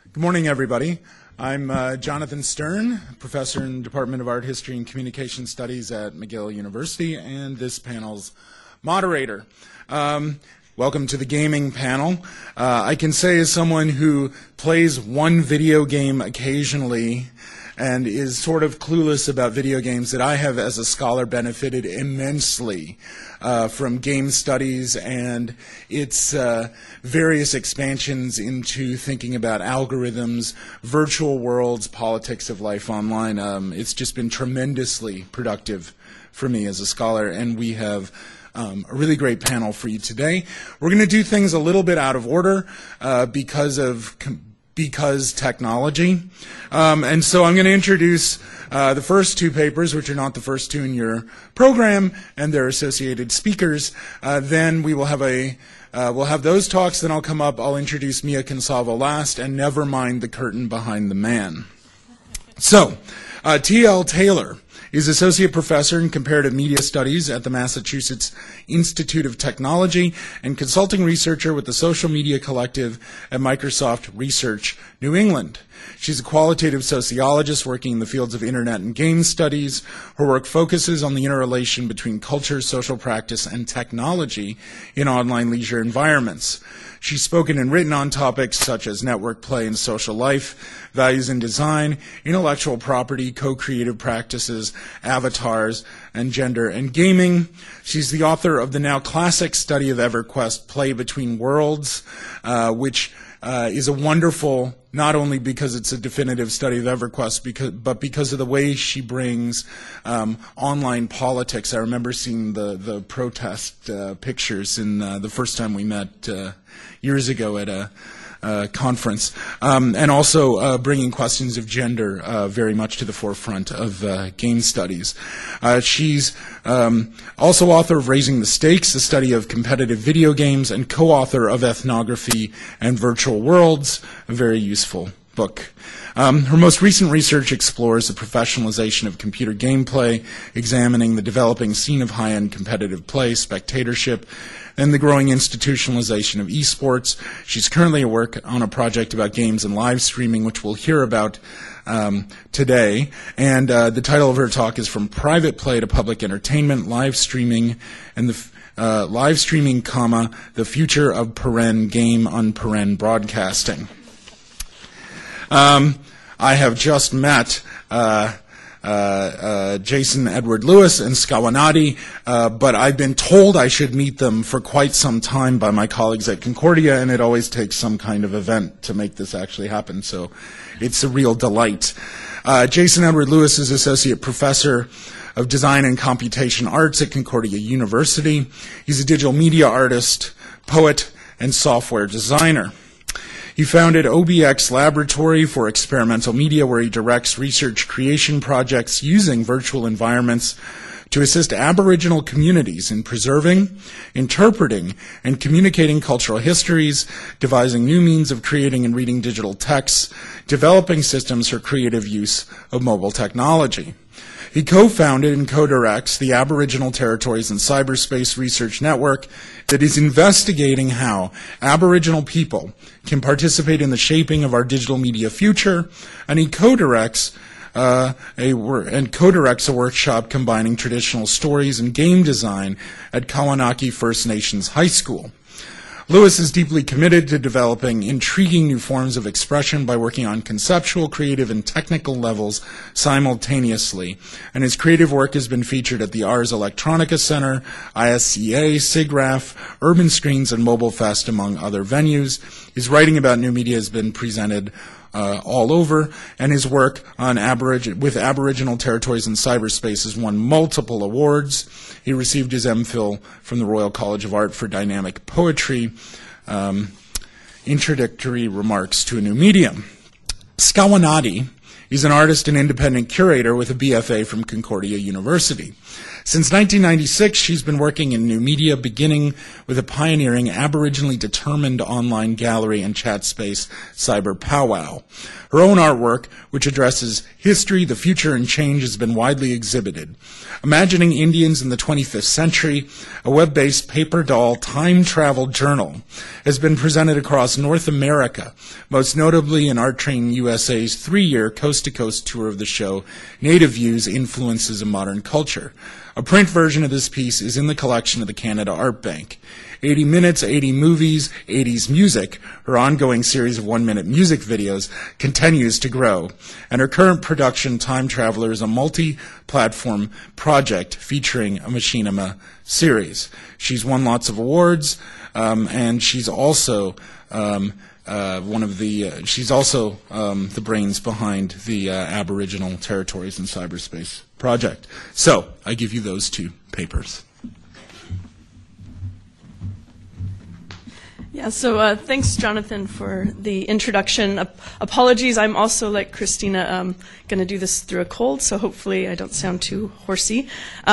Good morning, everybody. I'm Jonathan Stern, professor in the Department of Art History and Communication Studies at McGill University, and this panel's moderator. Welcome to the gaming panel. I can say as someone who plays one video game occasionally and is sort of clueless about video games that I have, as a scholar, benefited immensely from game studies and its various expansions into thinking about algorithms, virtual worlds, politics of life online. It's just been tremendously productive for me as a scholar, and we have a really great panel for you today. We're going to do things a little bit out of order because technology. And so I'm going to introduce the first two papers, which are not the first two in your program, and their associated speakers. Then we will have we'll have those talks, then I'll come up, I'll introduce Mia Consalvo last, and never mind the curtain behind the man. So, T.L. Taylor is Associate Professor in Comparative Media Studies at the Massachusetts Institute of Technology and Consulting Researcher with the Social Media Collective at Microsoft Research, New England. She's a qualitative sociologist working in the fields of internet and game studies. Her work focuses on the interrelation between culture, social practice, and technology in online leisure environments. She's spoken and written on topics such as network play and social life, values in design, intellectual property, co-creative practices, avatars, and gender and gaming. She's the author of the now classic study of EverQuest, Play Between Worlds, which is a wonderful, not only because it's a definitive study of EverQuest, but because of the way she brings online politics. I remember seeing the protest pictures in the first time we met years ago at a conference, and also bringing questions of gender very much to the forefront of game studies. She's also author of Raising the Stakes, the study of competitive video games, and co-author of Ethnography and Virtual Worlds, a very useful book. Her most recent research explores the professionalization of computer gameplay, examining the developing scene of high-end competitive play, spectatorship, and the growing institutionalization of esports. She's currently at work on a project about games and live streaming, which we'll hear about today. And the title of her talk is From Private Play to Public Entertainment, Live Streaming, and the Future of Game Broadcasting. I have just met Jason Edward Lewis and Scawanati, but I've been told I should meet them for quite some time by my colleagues at Concordia, and it always takes some kind of event to make this actually happen, so it's a real delight. Jason Edward Lewis is Associate Professor of Design and Computation Arts at Concordia University. He's a digital media artist, poet, and software designer. He founded OBX Laboratory for Experimental Media, where he directs research creation projects using virtual environments to assist Aboriginal communities in preserving, interpreting, and communicating cultural histories, devising new means of creating and reading digital texts, developing systems for creative use of mobile technology. He co-founded and co-directs the Aboriginal Territories and Cyberspace Research Network that is investigating how Aboriginal people can participate in the shaping of our digital media future, and he co-directs a workshop combining traditional stories and game design at Kawanaki First Nations High School. Lewis is deeply committed to developing intriguing new forms of expression by working on conceptual, creative, and technical levels simultaneously, and his creative work has been featured at the Ars Electronica Center, ISCA, SIGGRAPH, Urban Screens, and Mobile Fest, among other venues. His writing about new media has been presented all over, and his work on with Aboriginal territories and cyberspace has won multiple awards. He received his MPhil from the Royal College of Art for Dynamic Poetry, Introductory Remarks to a New Medium. Scawanati is an artist and independent curator with a BFA from Concordia University. Since 1996, she's been working in new media, beginning with a pioneering Aboriginally determined online gallery and chat space, Cyber Powwow. Her own artwork, which addresses history, the future, and change, has been widely exhibited. Imagining Indians in the 25th Century, a web-based paper doll time travel journal, has been presented across North America, most notably in Art Train USA's 3-year coast-to-coast tour of the show, Native Views, Influences of Modern Culture. A print version of this piece is in the collection of the Canada Art Bank. 80 Minutes, 80 Movies, 80s Music, her ongoing series of 1-minute music videos, continues to grow. And her current production, Time Traveler, is a multi-platform project featuring a Machinima series. She's won lots of awards, and she's also the brains behind the Aboriginal Territories in Cyberspace project. So I give you those two papers. Yeah, so thanks, Jonathan, for the introduction. Apologies, I'm also, like Christina, going to do this through a cold, so hopefully I don't sound too horsey.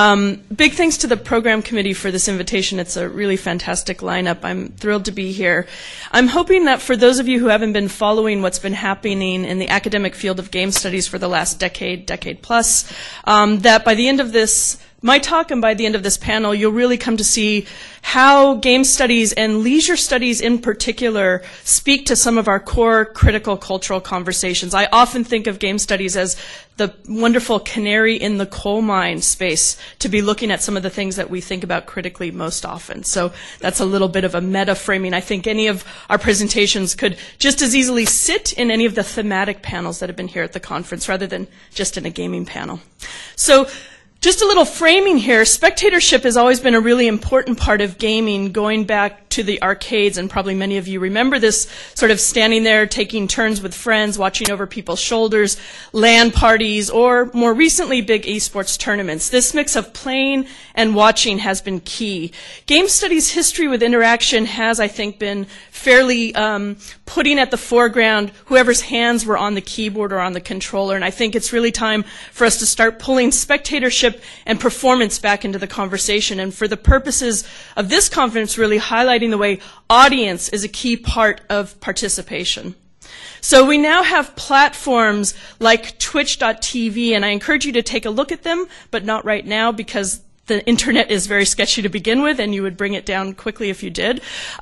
Big thanks to the program committee for this invitation. It's a really fantastic lineup. I'm thrilled to be here. I'm hoping that for those of you who haven't been following what's been happening in the academic field of game studies for the last decade plus, that by the end of my talk and by the end of this panel, you'll really come to see how game studies and leisure studies in particular speak to some of our core critical cultural conversations. I often think of game studies as the wonderful canary in the coal mine space to be looking at some of the things that we think about critically most often. So that's a little bit of a meta framing. I think any of our presentations could just as easily sit in any of the thematic panels that have been here at the conference rather than just in a gaming panel. So just a little framing here. Spectatorship has always been a really important part of gaming, going back to the arcades, and probably many of you remember this, sort of standing there, taking turns with friends, watching over people's shoulders, LAN parties, or more recently, big esports tournaments. This mix of playing and watching has been key. Game studies history with interaction has, I think, been fairly putting at the foreground whoever's hands were on the keyboard or on the controller, and I think it's really time for us to start pulling spectatorship and performance back into the conversation. And for the purposes of this conference, really highlighting the way audience is a key part of participation. So we now have platforms like Twitch.tv, and I encourage you to take a look at them, but not right now because the internet is very sketchy to begin with, and you would bring it down quickly if you did.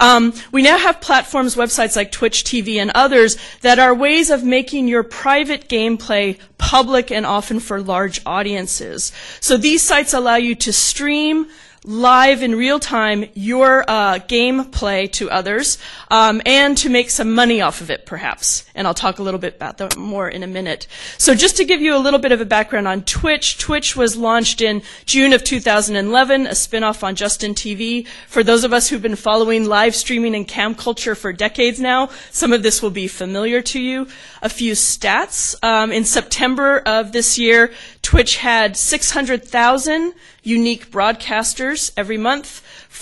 We now have platforms, websites like Twitch TV and others that are ways of making your private gameplay public and often for large audiences. So these sites allow you to stream live in real time your gameplay to others and to make some money off of it, perhaps. And I'll talk a little bit about that more in a minute. So just to give you a little bit of a background on Twitch, Twitch was launched in June of 2011, a spin-off on Justin TV. For those of us who've been following live streaming and cam culture for decades now, some of this will be familiar to you. A few stats. In September of this year, Twitch had 600,000 unique broadcasters every month,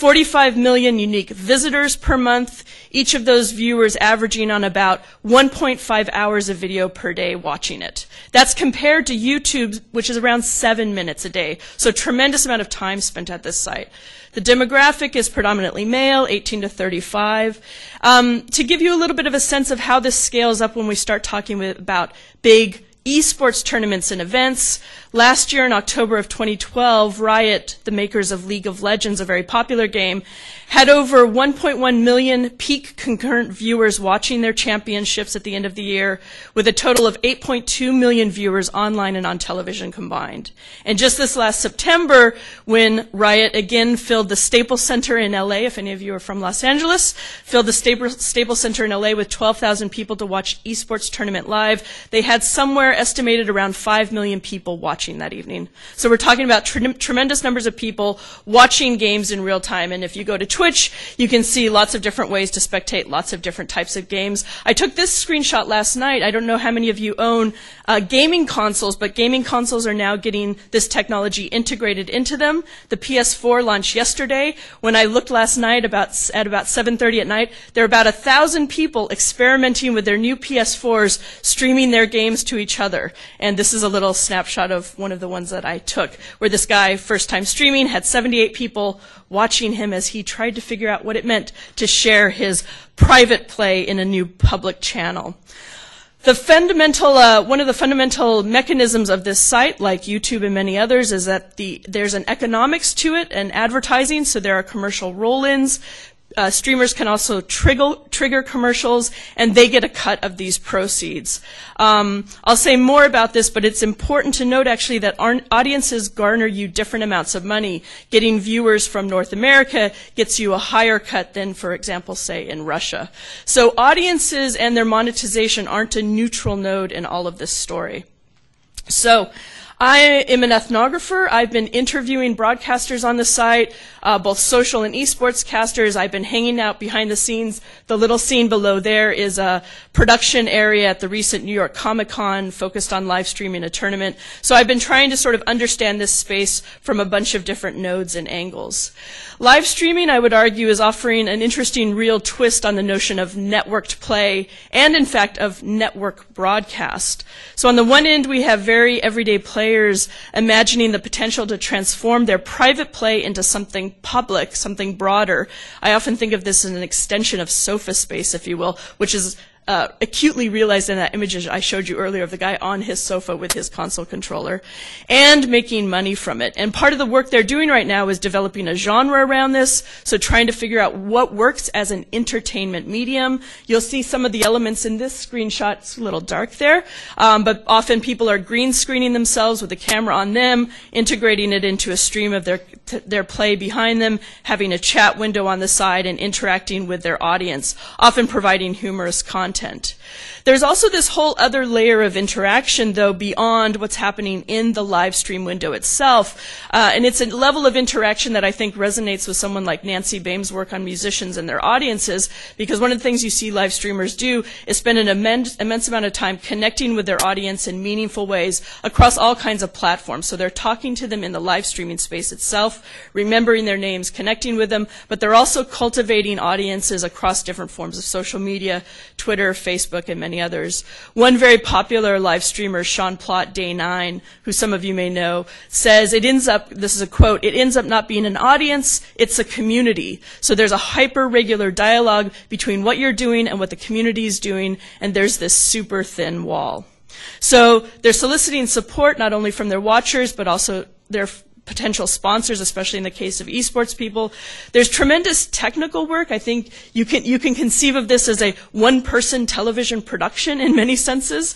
45 million unique visitors per month, each of those viewers averaging on about 1.5 hours of video per day watching it. That's compared to YouTube, which is around 7 minutes a day. So a tremendous amount of time spent at this site. The demographic is predominantly male, 18 to 35. To give you a little bit of a sense of how this scales up when we start talking about big esports tournaments and events. Last year in October of 2012, Riot, the makers of League of Legends, a very popular game, had over 1.1 million peak concurrent viewers watching their championships at the end of the year, with a total of 8.2 million viewers online and on television combined. And just this last September, when Riot again filled the Staples Center in LA, if any of you are from Los Angeles, filled the Staples Center in LA with 12,000 people to watch esports tournament live, they had somewhere estimated around 5 million people watching that evening. So we're talking about tremendous numbers of people watching games in real time. And if you go to Twitch, you can see lots of different ways to spectate lots of different types of games. I took this screenshot last night. I don't know how many of you own gaming consoles, but gaming consoles are now getting this technology integrated into them. The PS4 launched yesterday. When I looked last night at about 7:30 at night, there were about 1,000 people experimenting with their new PS4s, streaming their games to each other. And this is a little snapshot of of one of the ones that I took, where this guy, first time streaming, had 78 people watching him as he tried to figure out what it meant to share his private play in a new public channel. The fundamental, one of the fundamental mechanisms of this site, like YouTube and many others, is that there's an economics to it and advertising, so there are commercial roll-ins. Streamers can also trigger commercials, and they get a cut of these proceeds. I'll say more about this, but it's important to note actually that audiences garner you different amounts of money. Getting viewers from North America gets you a higher cut than, for example, say in Russia. So audiences and their monetization aren't a neutral node in all of this story. So I am an ethnographer. I've been interviewing broadcasters on the site, both social and esports casters. I've been hanging out behind the scenes. The little scene below there is a production area at the recent New York Comic-Con focused on live streaming a tournament. So I've been trying to sort of understand this space from a bunch of different nodes and angles. Live streaming, I would argue, is offering an interesting real twist on the notion of networked play and, in fact, of network broadcast. So on the one end, we have very everyday players imagining the potential to transform their private play into something public, something broader. I often think of this as an extension of sofa space, if you will, which is acutely realized in that image I showed you earlier of the guy on his sofa with his console controller, and making money from it. And part of the work they're doing right now is developing a genre around this, so trying to figure out what works as an entertainment medium. You'll see some of the elements in this screenshot. It's a little dark there, but often people are green screening themselves with a camera on them, integrating it into a stream of their play behind them, having a chat window on the side, and interacting with their audience, often providing humorous content. There's also this whole other layer of interaction, though, beyond what's happening in the live stream window itself. And it's a level of interaction that I think resonates with someone like Nancy Bame's work on musicians and their audiences, because one of the things you see live streamers do is spend an immense amount of time connecting with their audience in meaningful ways across all kinds of platforms. So they're talking to them in the live streaming space itself, remembering their names, connecting with them, but they're also cultivating audiences across different forms of social media, Twitter, Facebook, and many others. One very popular live streamer, Sean Plott, Day 9, who some of you may know, says it ends up, this is a quote, it ends up not being an audience, it's a community. So there's a hyper-regular dialogue between what you're doing and what the community is doing, and there's this super thin wall. So they're soliciting support not only from their watchers, but also their potential sponsors, especially in the case of esports people. There's tremendous technical work. I think you can conceive of this as a one-person television production in many senses.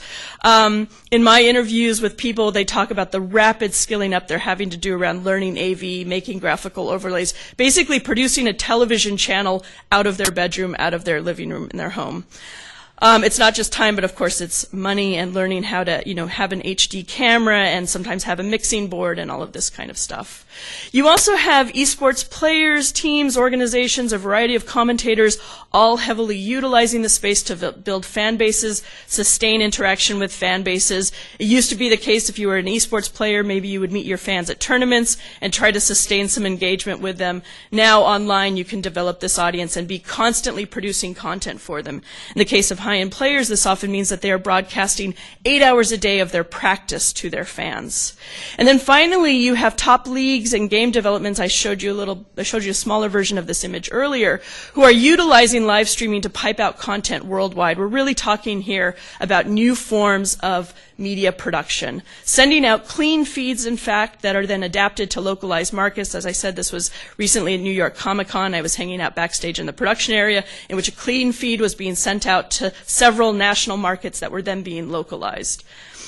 In my interviews with people, they talk about the rapid skilling up they're having to do around learning AV, making graphical overlays, basically producing a television channel out of their bedroom, out of their living room, in their home. It's not just time, but of course it's money and learning how to, have an HD camera and sometimes have a mixing board and all of this kind of stuff. You also have esports players, teams, organizations, a variety of commentators, all heavily utilizing the space to build fan bases, sustain interaction with fan bases. It used to be the case if you were an esports player, maybe you would meet your fans at tournaments and try to sustain some engagement with them. Now online you can develop this audience and be constantly producing content for them. In the case of high-end players, this often means that they are broadcasting 8 hours a day of their practice to their fans. And then finally, you have top leagues and game developments. I showed you a smaller version of this image earlier, who are utilizing live streaming to pipe out content worldwide. We're really talking here about new forms of media production, sending out clean feeds, in fact, that are then adapted to localized markets. As I said, this was recently at New York Comic-Con. I was hanging out backstage in the production area in which a clean feed was being sent out to several national markets that were then being localized.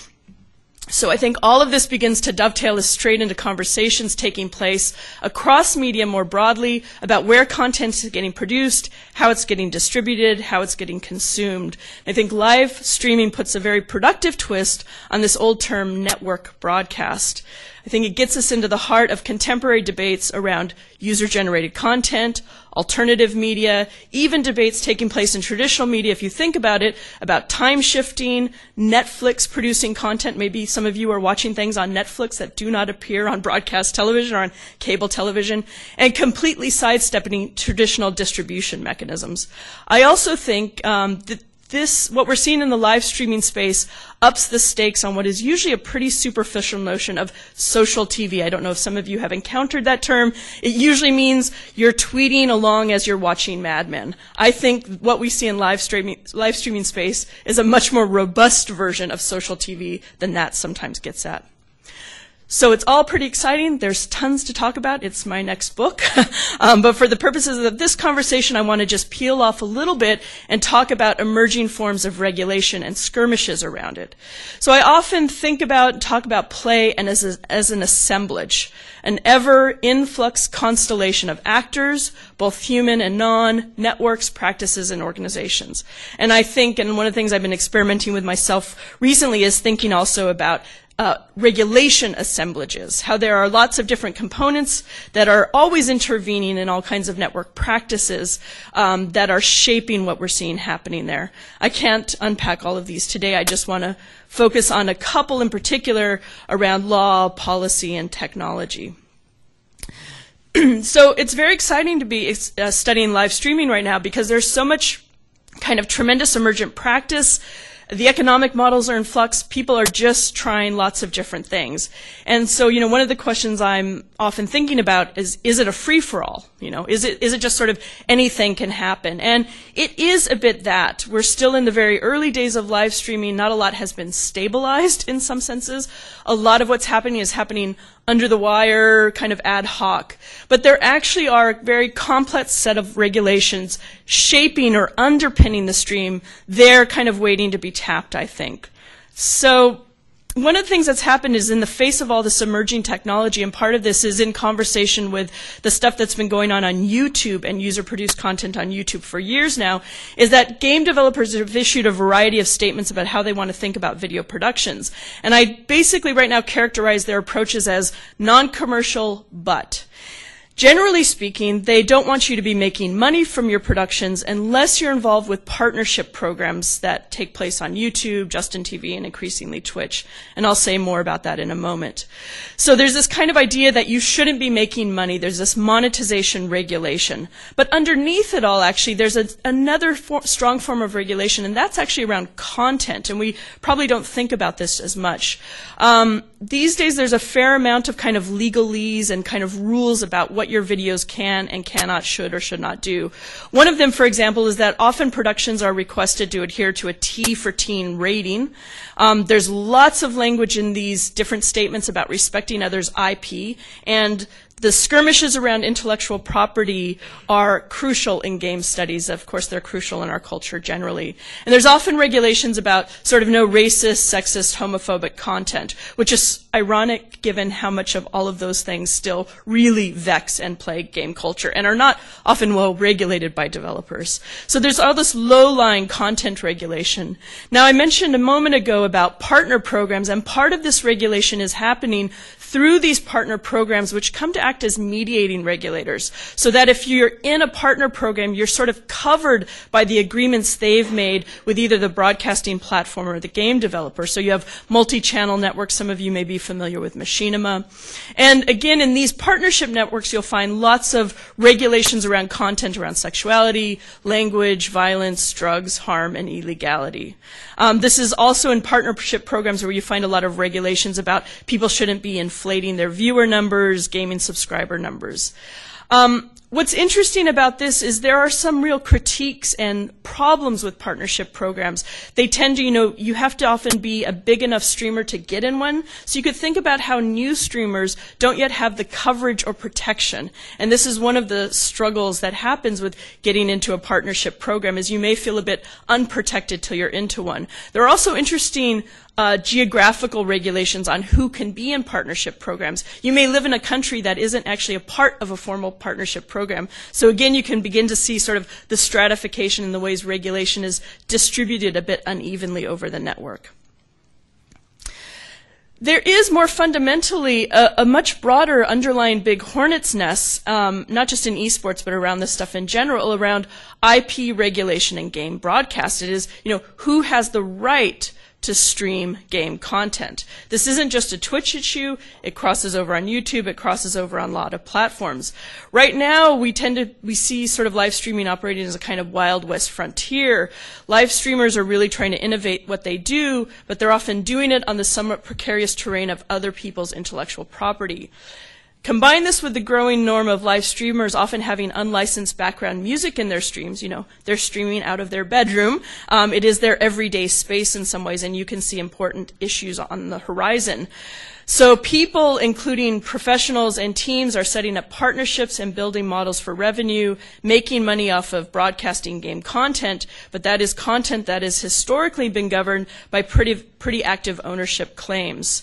So I think all of this begins to dovetail us straight into conversations taking place across media more broadly about where content is getting produced, how it's getting distributed, how it's getting consumed. I think live streaming puts a very productive twist on this old term network broadcast. I think it gets us into the heart of contemporary debates around user-generated content, alternative media, even debates taking place in traditional media, if you think about it, about time shifting, Netflix producing content. Maybe some of you are watching things on Netflix that do not appear on broadcast television or on cable television, and completely sidestepping traditional distribution mechanisms. I also think that what we're seeing in the live streaming space ups the stakes on what is usually a pretty superficial notion of social TV. I don't know if some of you have encountered that term. It usually means you're tweeting along as you're watching Mad Men. I think what we see in live streaming space is a much more robust version of social TV than that sometimes gets at. So it's all pretty exciting. There's tons to talk about. It's my next book. But for the purposes of this conversation, I want to just peel off a little bit and talk about emerging forms of regulation and skirmishes around it. So I often think about and talk about play and as an assemblage, an ever-influx constellation of actors, both human and non, networks, practices, and organizations. And I think, and one of the things I've been experimenting with myself recently is thinking also about regulation assemblages, how there are lots of different components that are always intervening in all kinds of network practices that are shaping what we're seeing happening there. I can't unpack all of these today. I just want to focus on a couple in particular around law, policy, and technology. So it's very exciting to be studying live streaming right now because there's so much kind of tremendous emergent practice. The economic models are in flux. People are just trying lots of different things. And so, one of the questions I'm often thinking about is it a free-for-all? Is it just sort of anything can happen? And it is a bit that. We're still in the very early days of live streaming. Not a lot has been stabilized in some senses. A lot of what's happening is happening under the wire, kind of ad hoc. But there actually are a very complex set of regulations shaping or underpinning the stream. They're kind of waiting to be tapped, I think. So one of the things that's happened is in the face of all this emerging technology, and part of this is in conversation with the stuff that's been going on YouTube and user-produced content on YouTube for years now, is that game developers have issued a variety of statements about how they want to think about video productions. And I basically right now characterize their approaches as non-commercial but. Generally speaking, they don't want you to be making money from your productions unless you're involved with partnership programs that take place on YouTube, Justin TV, and increasingly Twitch. And I'll say more about that in a moment. So there's this kind of idea that you shouldn't be making money. There's this monetization regulation. But underneath it all, actually, there's another strong form of regulation, and that's actually around content. And we probably don't think about this as much. These days, there's a fair amount of kind of legalese and kind of rules about what your videos can and cannot, should or should not do. One of them, for example, is that often productions are requested to adhere to a T for teen rating. There's lots of language in these different statements about respecting others' IP, and the skirmishes around intellectual property are crucial in game studies. Of course, they're crucial in our culture generally. And there's often regulations about sort of no racist, sexist, homophobic content, which is ironic given how much of all of those things still really vex and plague game culture and are not often well regulated by developers. So there's all this low-lying content regulation. Now, I mentioned a moment ago about partner programs, and part of this regulation is happening through these partner programs, which come to act as mediating regulators, so that if you're in a partner program, you're sort of covered by the agreements they've made with either the broadcasting platform or the game developer. So you have multi-channel networks. Some of you may be familiar with Machinima. And again, in these partnership networks, you'll find lots of regulations around content, around sexuality, language, violence, drugs, harm, and illegality. This is also in partnership programs where you find a lot of regulations about people shouldn't be inflating their viewer numbers, gaming subscriber numbers. What's interesting about this is there are some real critiques and problems with partnership programs. They tend to, you have to often be a big enough streamer to get in one. So you could think about how new streamers don't yet have the coverage or protection. And this is one of the struggles that happens with getting into a partnership program, is you may feel a bit unprotected till you're into one. There are also interesting geographical regulations on who can be in partnership programs. You may live in a country that isn't actually a part of a formal partnership program. So again, you can begin to see sort of the stratification in the ways regulation is distributed a bit unevenly over the network. There is more fundamentally a much broader underlying big hornet's nest, not just in esports, but around this stuff in general, around IP regulation and game broadcast. It is, who has the right to stream game content. This isn't just a Twitch issue. It crosses over on YouTube. It crosses over on a lot of platforms. Right now, we see sort of live streaming operating as a kind of Wild West frontier. Live streamers are really trying to innovate what they do, but they're often doing it on the somewhat precarious terrain of other people's intellectual property. Combine this with the growing norm of live streamers often having unlicensed background music in their streams. You know, they're streaming out of their bedroom. It is their everyday space in some ways, and you can see important issues on the horizon. So people, including professionals and teams, are setting up partnerships and building models for revenue, making money off of broadcasting game content, but that is content that has historically been governed by pretty active ownership claims.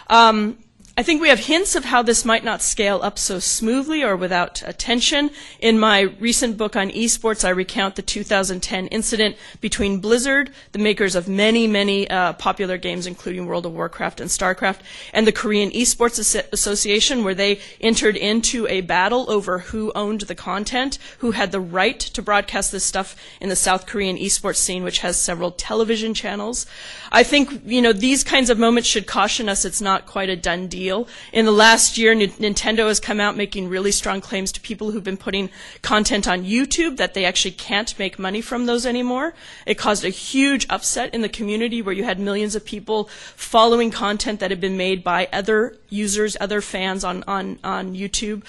I think we have hints of how this might not scale up so smoothly or without attention. In my recent book on esports, I recount the 2010 incident between Blizzard, the makers of many popular games, including World of Warcraft and StarCraft, and the Korean Esports Association, where they entered into a battle over who owned the content, who had the right to broadcast this stuff in the South Korean esports scene, which has several television channels. I think, you know, these kinds of moments should caution us it's not quite a done deal. In the last year, Nintendo has come out making really strong claims to people who've been putting content on YouTube that they actually can't make money from those anymore. It caused a huge upset in the community where you had millions of people following content that had been made by other users, other fans on YouTube.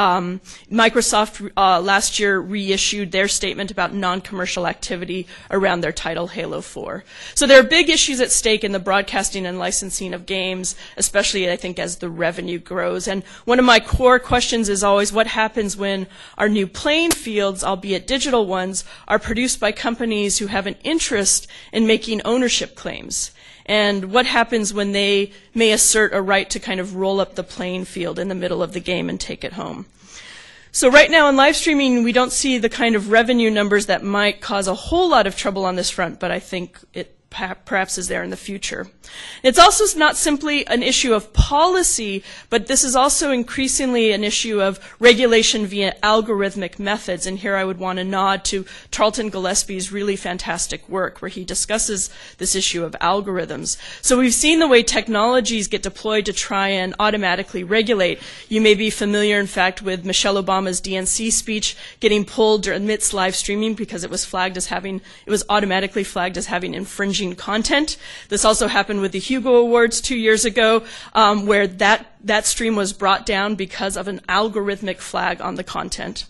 Microsoft last year reissued their statement about non-commercial activity around their title Halo 4. So there are big issues at stake in the broadcasting and licensing of games, especially I think as the revenue grows. And one of my core questions is always what happens when our new playing fields, albeit digital ones, are produced by companies who have an interest in making ownership claims? And what happens when they may assert a right to kind of roll up the playing field in the middle of the game and take it home? So right now in live streaming, we don't see the kind of revenue numbers that might cause a whole lot of trouble on this front, but I think it perhaps is there in the future. It's also not simply an issue of policy, but this is also increasingly an issue of regulation via algorithmic methods. And here I would want to nod to Tarleton Gillespie's really fantastic work where he discusses this issue of algorithms. So we've seen the way technologies get deployed to try and automatically regulate. You may be familiar, in fact, with Michelle Obama's DNC speech getting pulled amidst live streaming because it was automatically flagged as having infringing content. This also happened with the Hugo Awards 2 years ago, where that stream was brought down because of an algorithmic flag on the content.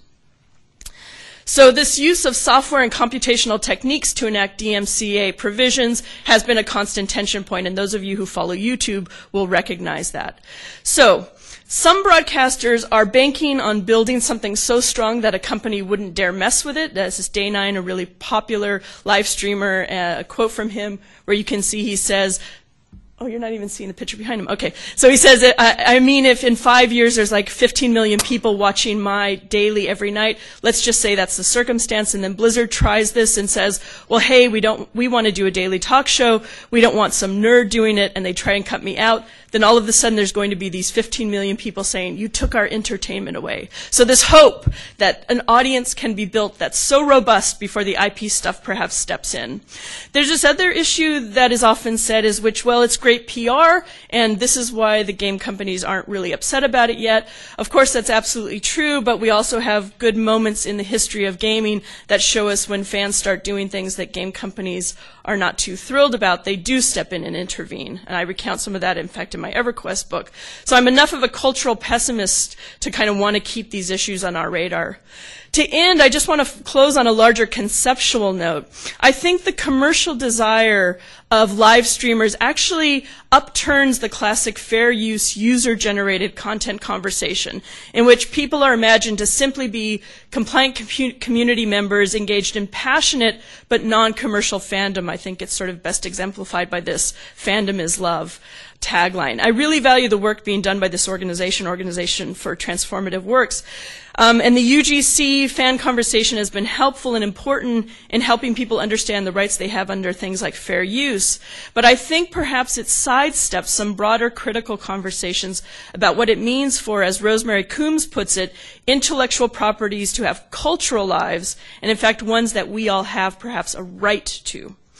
So this use of software and computational techniques to enact DMCA provisions has been a constant tension point, and those of you who follow YouTube will recognize that. So some broadcasters are banking on building something so strong that a company wouldn't dare mess with it. This is Day9, a really popular live streamer, a quote from him where you can see he says, oh, you're not even seeing the picture behind him. Okay. So he says, I mean, if in 5 years there's like 15 million people watching my daily every night, let's just say that's the circumstance. And then Blizzard tries this and says, well, hey, we want to do a daily talk show. We don't want some nerd doing it. And they try and cut me out. Then all of a sudden there's going to be these 15 million people saying, you took our entertainment away. So this hope that an audience can be built that's so robust before the IP stuff perhaps steps in. There's this other issue that is often said is well, it's great PR, and this is why the game companies aren't really upset about it yet. Of course, that's absolutely true, but we also have good moments in the history of gaming that show us when fans start doing things that game companies are not too thrilled about, they do step in and intervene. And I recount some of that, in fact, in my EverQuest book. So I'm enough of a cultural pessimist to kind of want to keep these issues on our radar. To end, I just want to close on a larger conceptual note. I think the commercial desire of live streamers actually upturns the classic fair use user-generated content conversation in which people are imagined to simply be compliant community members engaged in passionate but non-commercial fandom. I think it's sort of best exemplified by this "Fandom is Love" tagline. I really value the work being done by this Organization for Transformative Works. And the UGC fan conversation has been helpful and important in helping people understand the rights they have under things like fair use. But I think perhaps it sidesteps some broader critical conversations about what it means for, as Rosemary Coombs puts it, intellectual properties to have cultural lives, and in fact ones that we all have perhaps a right to.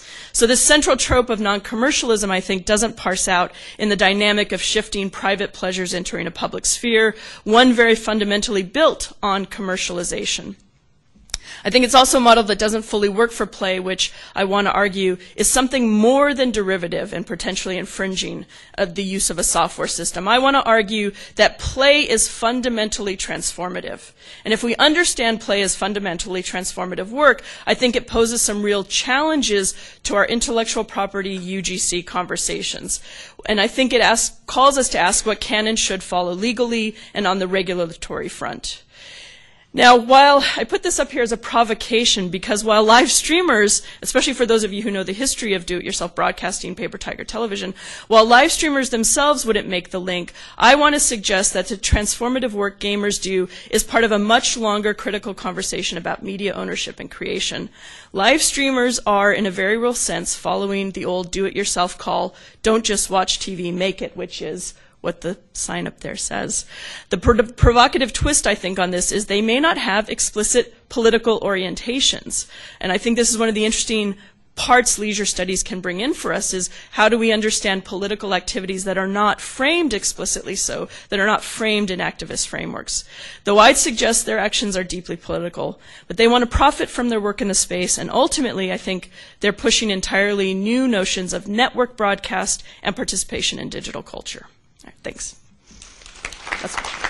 So this central trope of non-commercialism, I think, doesn't parse out in the dynamic of shifting private pleasures entering a public sphere, one very fundamentally built on commercialization. I think it's also a model that doesn't fully work for play, which I want to argue is something more than derivative and potentially infringing of the use of a software system. I want to argue that play is fundamentally transformative. And if we understand play as fundamentally transformative work, I think it poses some real challenges to our intellectual property UGC conversations. And I think it calls us to ask what can and should follow legally and on the regulatory front. Now, while I put this up here as a provocation, because while live streamers, especially for those of you who know the history of do-it-yourself broadcasting, Paper Tiger Television, while live streamers themselves wouldn't make the link, I want to suggest that the transformative work gamers do is part of a much longer critical conversation about media ownership and creation. Live streamers are, in a very real sense, following the old do-it-yourself call, don't just watch TV, make it, which is what the sign up there says. The provocative twist, I think, on this is they may not have explicit political orientations. And I think this is one of the interesting parts leisure studies can bring in for us, is how do we understand political activities that are not framed explicitly so, that are not framed in activist frameworks. Though I'd suggest their actions are deeply political, but they want to profit from their work in the space, and ultimately I think they're pushing entirely new notions of network broadcast and participation in digital culture. All right, thanks. That's